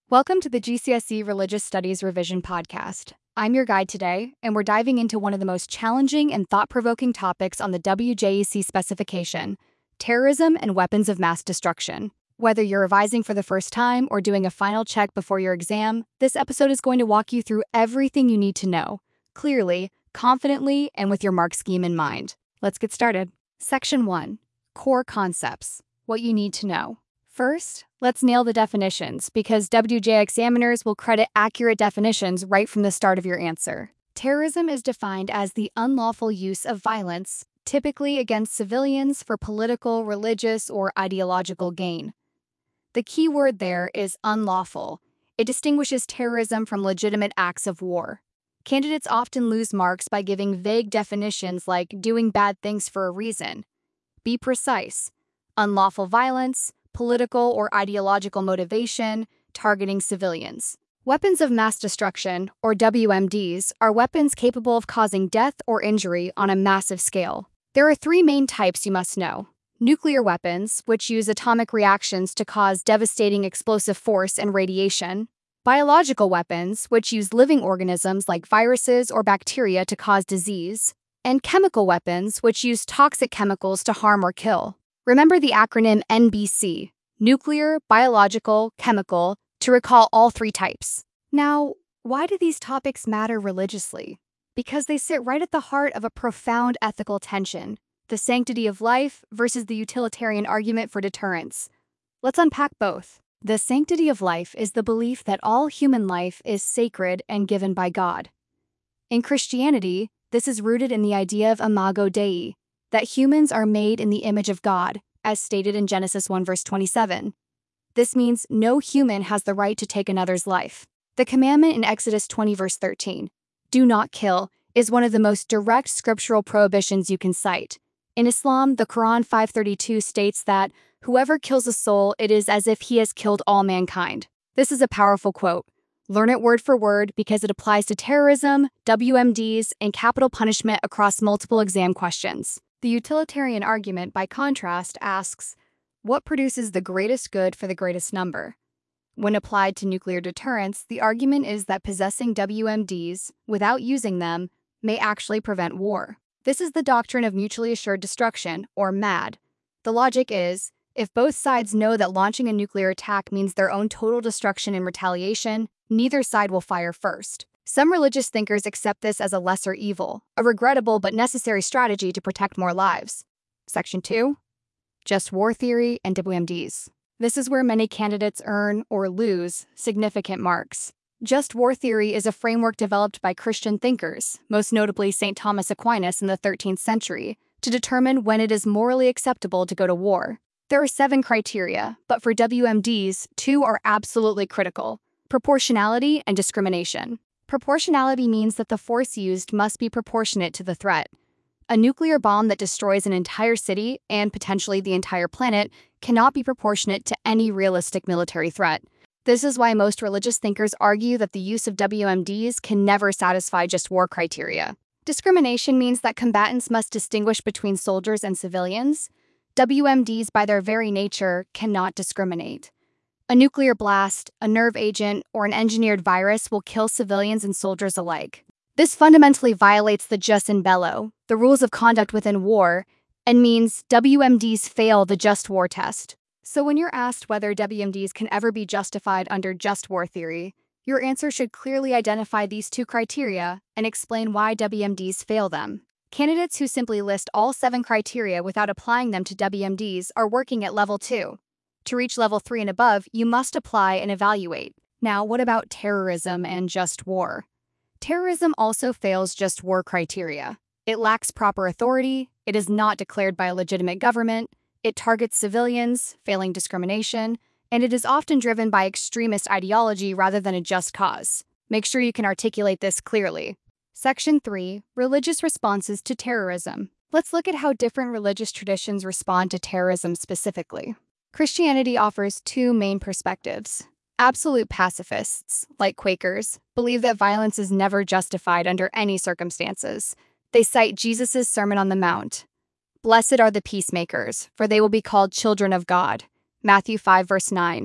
Welcome to the GCSE Religious Studies Revision Podcast. I'm your guide today, and we're diving into one of the most challenging and thought-provoking topics on the WJEC specification: terrorism and weapons of mass destruction. Whether you're revising for the first time or doing a final check before your exam, this episode is going to walk you through everything you need to know, clearly, confidently, and with your mark scheme in mind. Let's get started. Section 1. Core Concepts. What you need to know. First, let's nail the definitions, because WJ examiners will credit accurate definitions right from the start of your answer. Terrorism is defined as the unlawful use of violence, typically against civilians for political, religious, or ideological gain. The key word there is unlawful. It distinguishes terrorism from legitimate acts of war. Candidates often lose marks by giving vague definitions like doing bad things for a reason. Be precise. Unlawful violence, political or ideological motivation, targeting civilians. Weapons of mass destruction, or WMDs, are weapons capable of causing death or injury on a massive scale. There are three main types you must know. Nuclear weapons, which use atomic reactions to cause devastating explosive force and radiation. Biological weapons, which use living organisms like viruses or bacteria to cause disease. And chemical weapons, which use toxic chemicals to harm or kill. Remember the acronym NBC, nuclear, biological, chemical, to recall all three types. Now, why do these topics matter religiously? Because they sit right at the heart of a profound ethical tension: the sanctity of life versus the utilitarian argument for deterrence. Let's unpack both. The sanctity of life is the belief that all human life is sacred and given by God. In Christianity, this is rooted in the idea of imago Dei, that humans are made in the image of God, as stated in Genesis 1 verse 27. This means no human has the right to take another's life. The commandment in Exodus 20 verse 13, do not kill, is one of the most direct scriptural prohibitions you can cite. In Islam, the Quran 5:32 states that whoever kills a soul, it is as if he has killed all mankind. This is a powerful quote. Learn it word for word because it applies to terrorism, WMDs, and capital punishment across multiple exam questions. The utilitarian argument, by contrast, asks, what produces the greatest good for the greatest number? When applied to nuclear deterrence, the argument is that possessing WMDs, without using them, may actually prevent war. This is the doctrine of mutually assured destruction, or MAD. The logic is, if both sides know that launching a nuclear attack means their own total destruction and retaliation, neither side will fire first. Some religious thinkers accept this as a lesser evil, a regrettable but necessary strategy to protect more lives. Section 2. Just war theory and WMDs. This is where many candidates earn, or lose, significant marks. Just war theory is a framework developed by Christian thinkers, most notably St. Thomas Aquinas in the 13th century, to determine when it is morally acceptable to go to war. There are 7 criteria, but for WMDs, 2 are absolutely critical: proportionality and discrimination. Proportionality means that the force used must be proportionate to the threat. A nuclear bomb that destroys an entire city, and potentially the entire planet, cannot be proportionate to any realistic military threat. This is why most religious thinkers argue that the use of WMDs can never satisfy just war criteria. Discrimination means that combatants must distinguish between soldiers and civilians. WMDs, by their very nature, cannot discriminate. A nuclear blast, a nerve agent, or an engineered virus will kill civilians and soldiers alike. This fundamentally violates the jus in bello, the rules of conduct within war, and means WMDs fail the just war test. So when you're asked whether WMDs can ever be justified under just war theory, your answer should clearly identify these 2 criteria and explain why WMDs fail them. Candidates who simply list all 7 criteria without applying them to WMDs are working at level 2. To reach level 3 and above, you must apply and evaluate. Now, what about terrorism and just war? Terrorism also fails just war criteria. It lacks proper authority, it is not declared by a legitimate government, it targets civilians, failing discrimination, and it is often driven by extremist ideology rather than a just cause. Make sure you can articulate this clearly. Section 3. Religious responses to terrorism. Let's look at how different religious traditions respond to terrorism specifically. Christianity offers 2 main perspectives. Absolute pacifists, like Quakers, believe that violence is never justified under any circumstances. They cite Jesus' Sermon on the Mount. Blessed are the peacemakers, for they will be called children of God. Matthew 5 verse 9.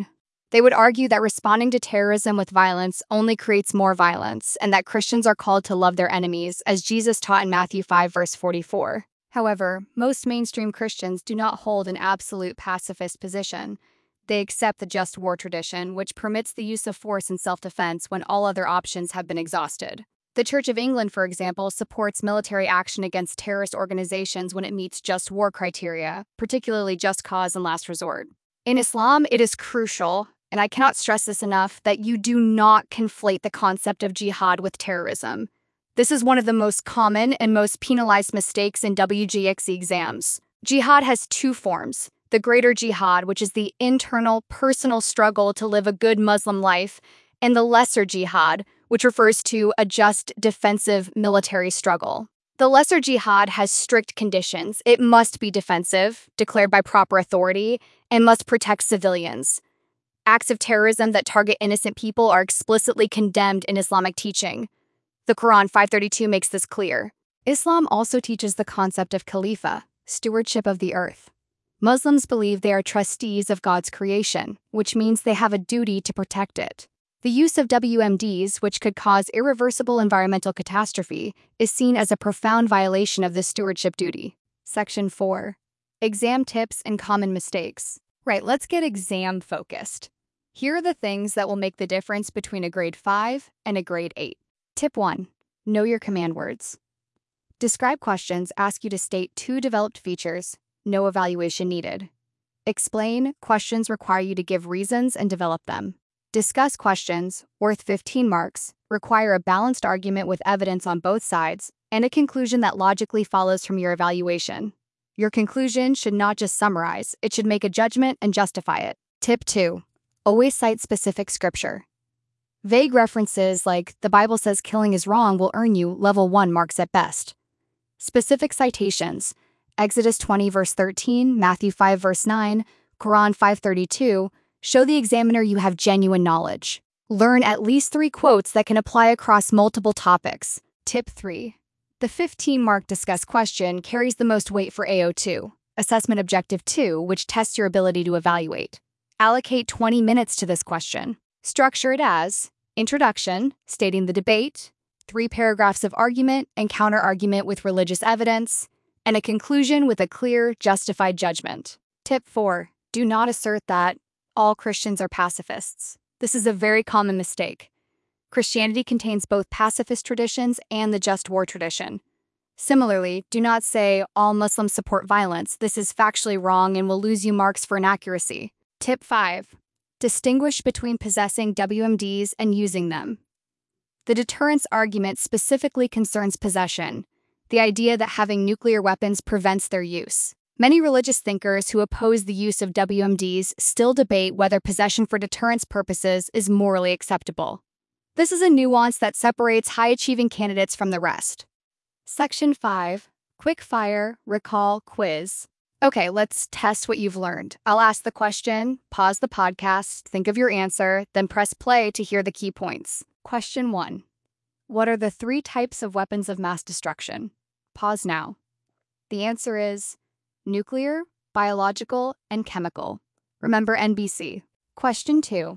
They would argue that responding to terrorism with violence only creates more violence, and that Christians are called to love their enemies, as Jesus taught in Matthew 5, verse 44. However, most mainstream Christians do not hold an absolute pacifist position. They accept the just war tradition, which permits the use of force in self-defense when all other options have been exhausted. The Church of England, for example, supports military action against terrorist organizations when it meets just war criteria, particularly just cause and last resort. In Islam, it is crucial, and I cannot stress this enough, that you do not conflate the concept of jihad with terrorism. This is one of the most common and most penalized mistakes in WJXE exams. Jihad has two forms: the greater jihad, which is the internal, personal struggle to live a good Muslim life, and the lesser jihad, which refers to a just defensive military struggle. The lesser jihad has strict conditions. It must be defensive, declared by proper authority, and must protect civilians. Acts of terrorism that target innocent people are explicitly condemned in Islamic teaching. The Quran 532 makes this clear. Islam also teaches the concept of khalifa, stewardship of the earth. Muslims believe they are trustees of God's creation, which means they have a duty to protect it. The use of WMDs, which could cause irreversible environmental catastrophe, is seen as a profound violation of this stewardship duty. Section 4. Exam tips and common mistakes. Right, let's get exam-focused. Here are the things that will make the difference between a grade 5 and a grade 8. Tip 1. Know your command words. Describe questions ask you to state 2 developed features, no evaluation needed. Explain questions require you to give reasons and develop them. Discuss questions, worth 15 marks, require a balanced argument with evidence on both sides, and a conclusion that logically follows from your evaluation. Your conclusion should not just summarize, it should make a judgment and justify it. Tip 2. Always cite specific scripture. Vague references like, the Bible says killing is wrong, will earn you level 1 marks at best. Specific citations. Exodus 20 verse 13, Matthew 5 verse 9, Quran 532, show the examiner you have genuine knowledge. Learn at least 3 quotes that can apply across multiple topics. Tip 3. The 15-mark discuss question carries the most weight for AO2, Assessment Objective 2, which tests your ability to evaluate. Allocate 20 minutes to this question. Structure it as introduction, stating the debate, 3 paragraphs of argument and counter-argument with religious evidence, and a conclusion with a clear, justified judgment. Tip 4. Do not assert that all Christians are pacifists. This is a very common mistake. Christianity contains both pacifist traditions and the just war tradition. Similarly, do not say all Muslims support violence. This is factually wrong and will lose you marks for inaccuracy. Tip 5. Distinguish between possessing WMDs and using them. The deterrence argument specifically concerns possession, the idea that having nuclear weapons prevents their use. Many religious thinkers who oppose the use of WMDs still debate whether possession for deterrence purposes is morally acceptable. This is a nuance that separates high-achieving candidates from the rest. Section 5. Quick Fire Recall Quiz. Okay, let's test what you've learned. I'll ask the question, pause the podcast, think of your answer, then press play to hear the key points. Question 1. What are the 3 types of weapons of mass destruction? Pause now. The answer is nuclear, biological, and chemical. Remember NBC. Question 2.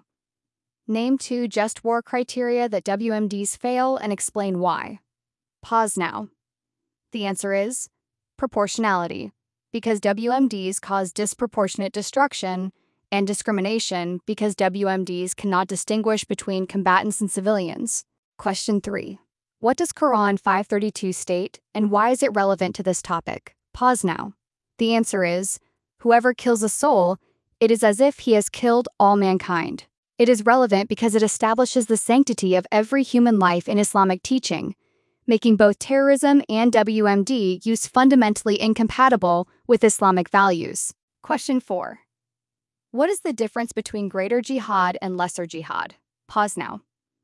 Name 2 just war criteria that WMDs fail and explain why. Pause now. The answer is proportionality, because WMDs cause disproportionate destruction, and discrimination, because WMDs cannot distinguish between combatants and civilians. Question 3. What does Quran 532 state, and why is it relevant to this topic? Pause now. The answer is, whoever kills a soul, it is as if he has killed all mankind. It is relevant because it establishes the sanctity of every human life in Islamic teaching, making both terrorism and WMD use fundamentally incompatible with Islamic values. Question 4. What is the difference between greater jihad and lesser jihad? Pause now.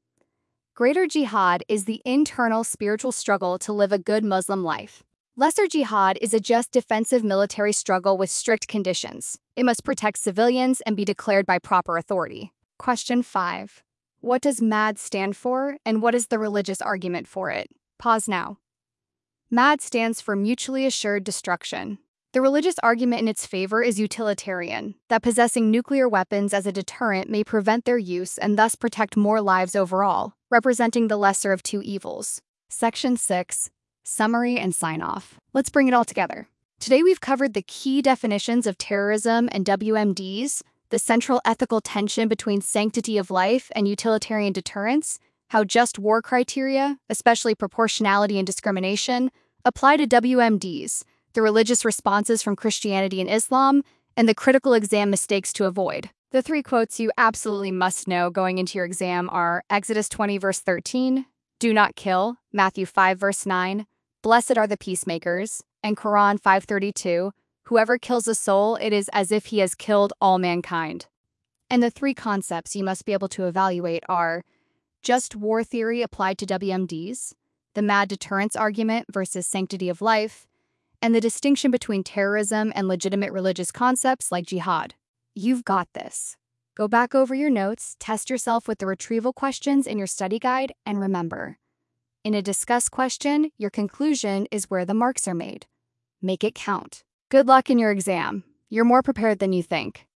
Greater jihad is the internal spiritual struggle to live a good Muslim life. Lesser jihad is a just defensive military struggle with strict conditions. It must protect civilians and be declared by proper authority. Question 5. What does MAD stand for, and what is the religious argument for it? Pause now. MAD stands for Mutually Assured Destruction. The religious argument in its favor is utilitarian, that possessing nuclear weapons as a deterrent may prevent their use and thus protect more lives overall, representing the lesser of two evils. Section 6. Summary and sign-off. Let's bring it all together. Today we've covered the key definitions of terrorism and WMDs, the central ethical tension between sanctity of life and utilitarian deterrence, how just war criteria, especially proportionality and discrimination, apply to WMDs, the religious responses from Christianity and Islam, and the critical exam mistakes to avoid. The 3 quotes you absolutely must know going into your exam are Exodus 20 verse 13, do not kill, Matthew 5 verse 9, blessed are the peacemakers, and Quran 5:32, whoever kills a soul, it is as if he has killed all mankind. And the 3 concepts you must be able to evaluate are just war theory applied to WMDs, the mad deterrence argument versus sanctity of life, and the distinction between terrorism and legitimate religious concepts like jihad. You've got this. Go back over your notes, test yourself with the retrieval questions in your study guide, and remember, in a discuss question, your conclusion is where the marks are made. Make it count. Good luck in your exam. You're more prepared than you think.